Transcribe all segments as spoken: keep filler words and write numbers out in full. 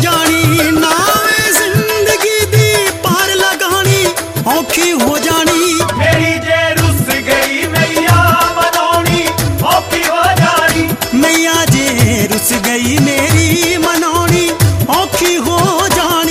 जानी, नावे जिंदगी दी पार लगानी औखी हो जानी। मेरी जे रुस गई मैया मनौनी औखी हो जानी। मैया जे रुस गई मेरी मनौनी औखी हो जानी।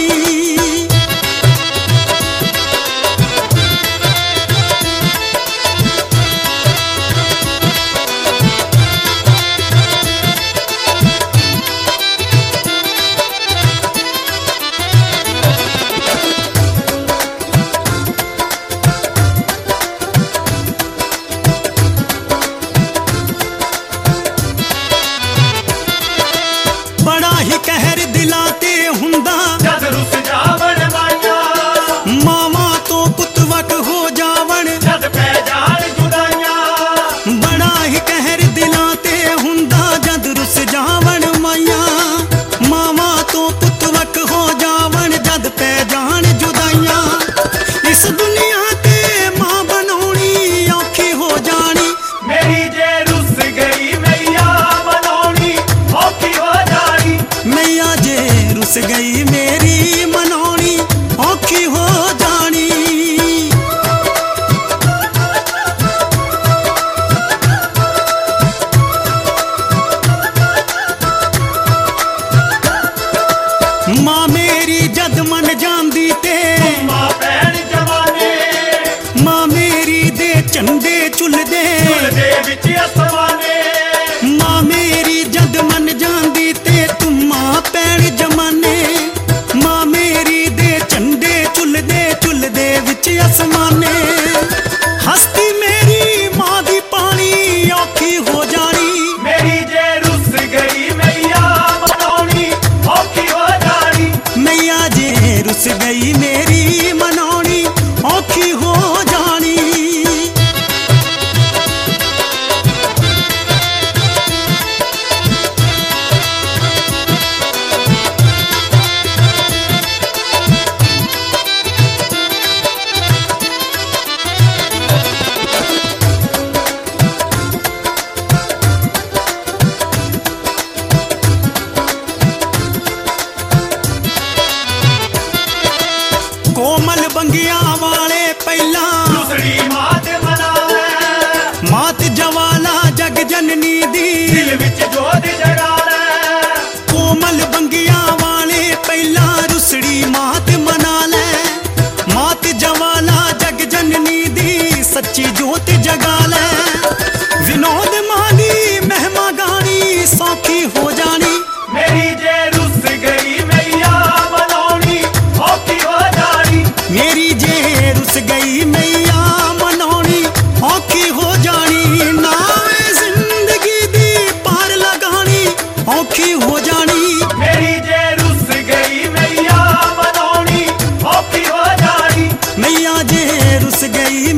बड़ा ही कहर दिलाते हुंदा जद रुस जावण माया, मामा तो पुतवक हो जावण जद पै जान जुदाइयां। बड़ा ही कहर दिलाते हुंदा जद रुस जावण माया, मामा तो पुतवक हो जावण जद पै जान जुदाइयां। इस दुनिया ते मां बनौनी औखी हो जानी। मेरी जे रुस गई मैया मनौनी औखी हो जानी। मैया जे रुस गई मेरी मनौनी औखी हो जानी। मां मेरी जद मन जांदी ते मां भैन जवाने, मां मेरी दे झंडे झुलदे झुलदे विच आसमाने। मां मेरी जद मन जांदी ते तुमा पैण जमाने। मां मेरी दे झंडे झुलदे झुलदे विच आसमाने। हस्ती मेरी मां दी पानी औखी हो जानी। मेरी जे रुस गई मैया मनौनी औखी हो जानी। मैया जे रुस गई मेरी मनौनी औखी हो जानी। कोमल बंगिया वाले पहला रुसड़ी मात मनावे, मात जवाला जग जननी दी। दिल विच जोत जगावे। कोमल बंगिया वाले पहला रुसड़ी मात मना ले। मात जवाला जग जननी दी सच्ची जोत जगा ले। विनोद मानी महिमा गानी सौखी हो जानी। मेरी जे रुस गई मैया मनौनी औखी हो जानी। मेरी जे रुस गई मैया मनौनी औखी हो जानी। नावे जिंदगी दी पार लगानी औखी हो जानी। मेरी जे रुस गई मैया मनौनी औखी हो जानी। मैया जे रुस गई